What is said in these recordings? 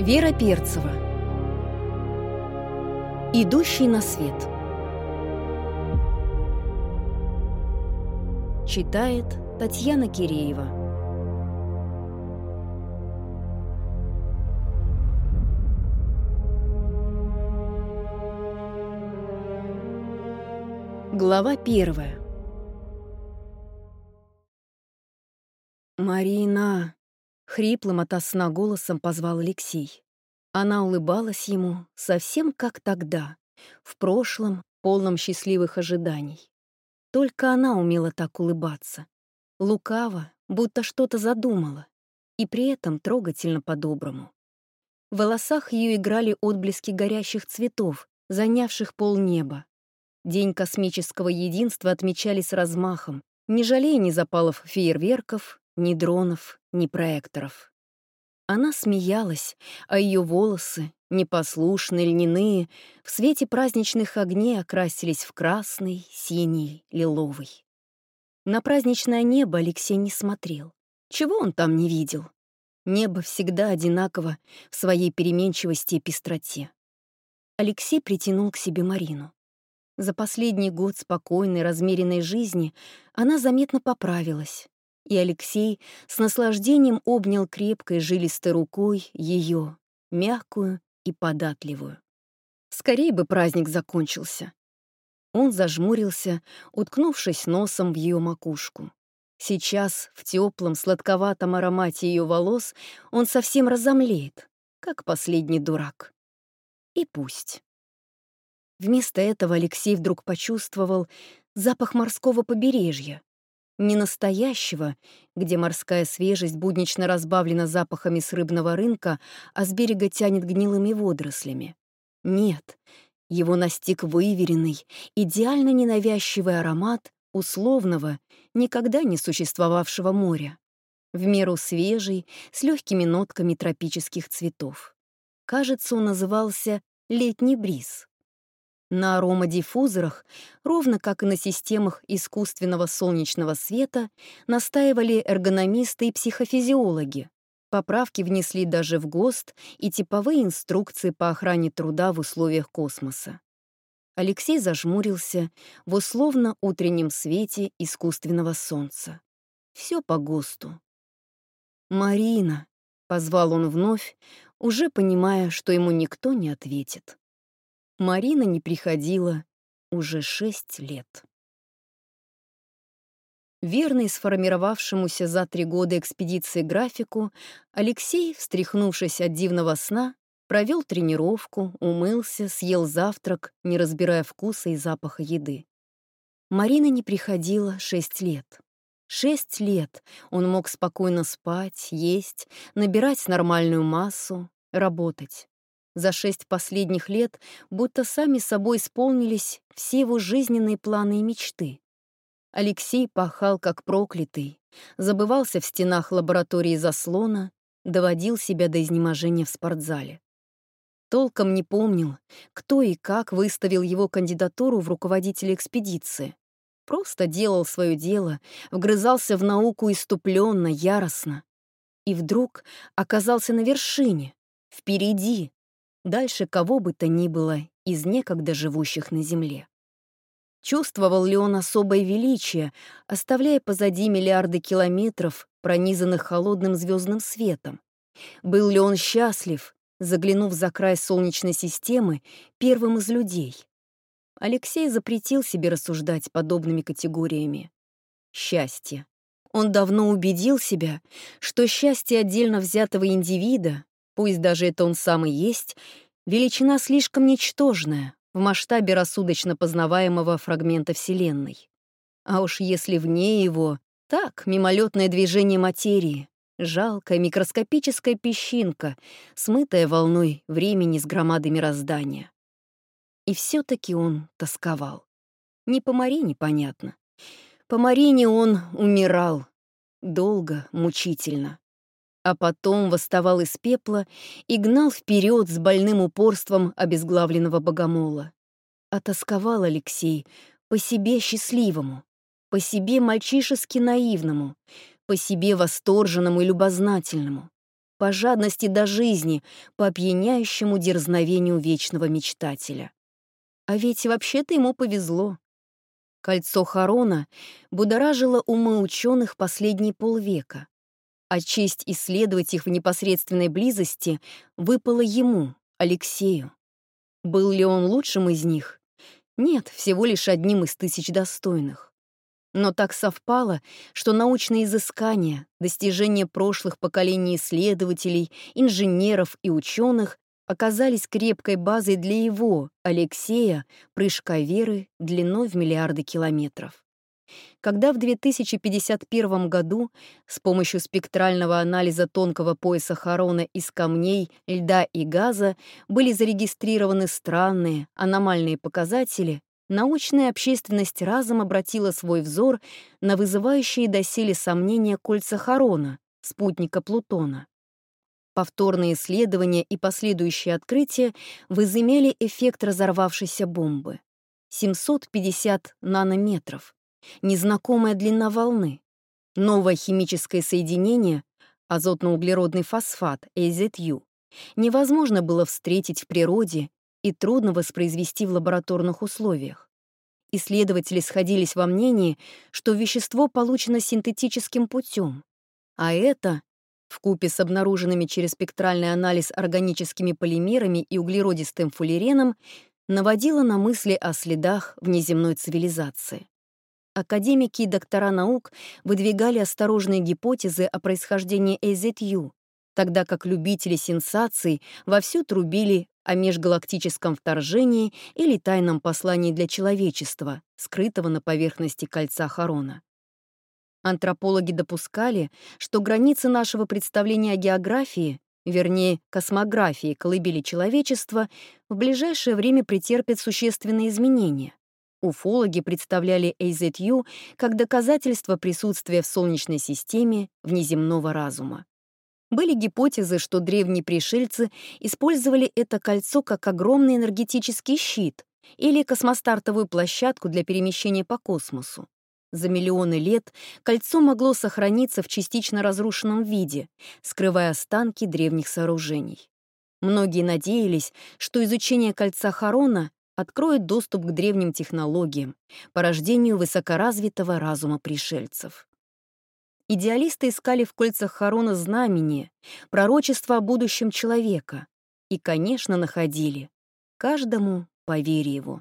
Вера Перцева. Идущий на свет. Читает Татьяна Киреева. Глава 1. «Марина!» — хриплым ото сна голосом позвал Алексей. Она улыбалась ему совсем как тогда, в прошлом, полном счастливых ожиданий. Только она умела так улыбаться. Лукаво, будто что-то задумала, и при этом трогательно по-доброму. В волосах ее играли отблески горящих цветов, занявших полнеба. День космического единства отмечали с размахом, не жалея ни запалов фейерверков, ни дронов, ни проекторов. Она смеялась, а ее волосы, непослушные, льняные, в свете праздничных огней окрасились в красный, синий, лиловый. На праздничное небо Алексей не смотрел. Чего он там не видел? Небо всегда одинаково в своей переменчивости и пестроте. Алексей притянул к себе Марину. За последний год спокойной, размеренной жизни она заметно поправилась, и Алексей с наслаждением обнял крепкой жилистой рукой ее, мягкую и податливую. Скорей бы праздник закончился. Он зажмурился, уткнувшись носом в ее макушку. Сейчас, в теплом, сладковатом аромате ее волос, он совсем разомлеет, как последний дурак. И пусть. Вместо этого Алексей вдруг почувствовал запах морского побережья. Не настоящего, где морская свежесть буднично разбавлена запахами с рыбного рынка, а с берега тянет гнилыми водорослями. Нет, его настиг выверенный, идеально ненавязчивый аромат условного, никогда не существовавшего моря. В меру свежий, с легкими нотками тропических цветов. Кажется, он назывался «летний бриз». На аромадиффузорах, ровно как и на системах искусственного солнечного света, настаивали эргономисты и психофизиологи. Поправки внесли даже в ГОСТ и типовые инструкции по охране труда в условиях космоса. Алексей зажмурился в условно-утреннем свете искусственного солнца. Все по ГОСТу. «Марина!» — позвал он вновь, уже понимая, что ему никто не ответит. Марина не приходила уже 6 лет. Верный сформировавшемуся за 3 года экспедиции графику, Алексей, встряхнувшись от дивного сна, провел тренировку, умылся, съел завтрак, не разбирая вкуса и запаха еды. Марина не приходила 6 лет. 6 лет он мог спокойно спать, есть, набирать нормальную массу, работать. За 6 последних лет будто сами собой исполнились все его жизненные планы и мечты. Алексей пахал как проклятый, забывался в стенах лаборатории заслона, доводил себя до изнеможения в спортзале. Толком не помнил, кто и как выставил его кандидатуру в руководителя экспедиции. Просто делал свое дело, вгрызался в науку исступленно, яростно. И вдруг оказался на вершине, впереди, дальше кого бы то ни было из некогда живущих на Земле. Чувствовал ли он особое величие, оставляя позади миллиарды километров, пронизанных холодным звездным светом? Был ли он счастлив, заглянув за край Солнечной системы, первым из людей? Алексей запретил себе рассуждать подобными категориями. Счастье. Он давно убедил себя, что счастье отдельно взятого индивида, пусть даже это он сам и есть, величина слишком ничтожная в масштабе рассудочно познаваемого фрагмента Вселенной. А уж если вне его, так, мимолетное движение материи, жалкая микроскопическая песчинка, смытая волной времени с громады мироздания. И все-таки он тосковал. Не по Марине, понятно. По Марине он умирал. Долго, мучительно. А потом восставал из пепла и гнал вперед с больным упорством обезглавленного богомола. А тосковал Алексей по себе счастливому, по себе мальчишески наивному, по себе восторженному и любознательному. по жадности до жизни, по опьяняющему дерзновению вечного мечтателя. А ведь вообще-то ему повезло. Кольцо Харона будоражило умы ученых последние полвека, а честь исследовать их в непосредственной близости выпала ему, Алексею. Был ли он лучшим из них? Нет, всего лишь одним из тысяч достойных. Но так совпало, что научные изыскания, достижения прошлых поколений исследователей, инженеров и ученых оказались крепкой базой для его, Алексея, прыжка веры длиной в миллиарды километров. Когда в 2051 году с помощью спектрального анализа тонкого пояса Харона из камней, льда и газа были зарегистрированы странные, аномальные показатели, научная общественность разом обратила свой взор на вызывающие доселе сомнения кольца Харона, спутника Плутона. Повторные исследования и последующие открытия возымели эффект разорвавшейся бомбы. 750 нанометров. Незнакомая длина волны. Новое химическое соединение, азотно-углеродный фосфат, AZU, невозможно было встретить в природе и трудно воспроизвести в лабораторных условиях. Исследователи сходились во мнении, что вещество получено синтетическим путем, а это, вкупе с обнаруженными через спектральный анализ органическими полимерами и углеродистым фуллереном, наводило на мысли о следах внеземной цивилизации. Академики и доктора наук выдвигали осторожные гипотезы о происхождении AZU, тогда как любители сенсаций вовсю трубили о межгалактическом вторжении или тайном послании для человечества, скрытого на поверхности кольца Харона. Антропологи допускали, что границы нашего представления о географии, вернее, космографии колыбели человечества, в ближайшее время претерпят существенные изменения. Уфологи представляли AZU как доказательство присутствия в Солнечной системе внеземного разума. Были гипотезы, что древние пришельцы использовали это кольцо как огромный энергетический щит или космостартовую площадку для перемещения по космосу. За миллионы лет кольцо могло сохраниться в частично разрушенном виде, скрывая останки древних сооружений. Многие надеялись, что изучение кольца Харона откроет доступ к древним технологиям, порождению высокоразвитого разума пришельцев. Идеалисты искали в кольцах Харона знамение, пророчество о будущем человека и, конечно, находили. Каждому по вере его.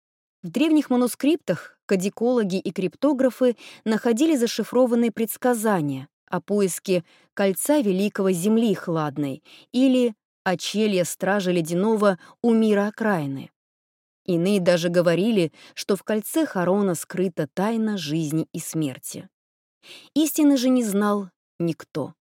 В древних манускриптах кодикологи и криптографы находили зашифрованные предсказания о поиске кольца Великого Земли Хладной или очелья Стражи Ледяного у мира окраины. Иные даже говорили, что в кольце Харона скрыта тайна жизни и смерти. Истины же не знал никто.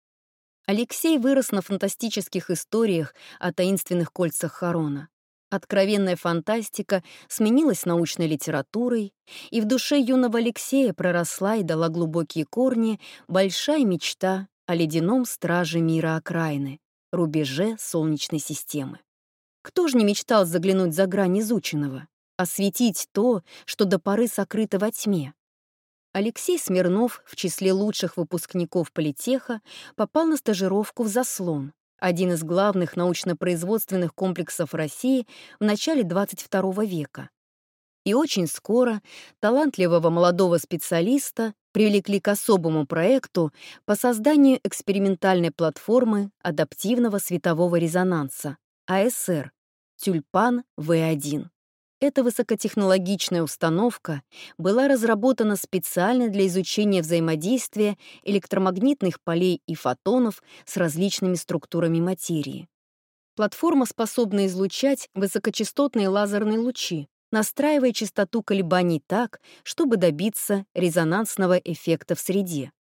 Алексей вырос на фантастических историях о таинственных кольцах Харона. Откровенная фантастика сменилась научной литературой, и в душе юного Алексея проросла и дала глубокие корни большая мечта о ледяном страже мира окраины, рубеже Солнечной системы. Кто же не мечтал заглянуть за грань изученного, осветить то, что до поры сокрыто во тьме? Алексей Смирнов в числе лучших выпускников политеха попал на стажировку в «Заслон», один из главных научно-производственных комплексов России в начале 22 века. И очень скоро талантливого молодого специалиста привлекли к особому проекту по созданию экспериментальной платформы адаптивного светового резонанса, АСР, «Тюльпан В1». Эта высокотехнологичная установка была разработана специально для изучения взаимодействия электромагнитных полей и фотонов с различными структурами материи. Платформа способна излучать высокочастотные лазерные лучи, настраивая частоту колебаний так, чтобы добиться резонансного эффекта в среде.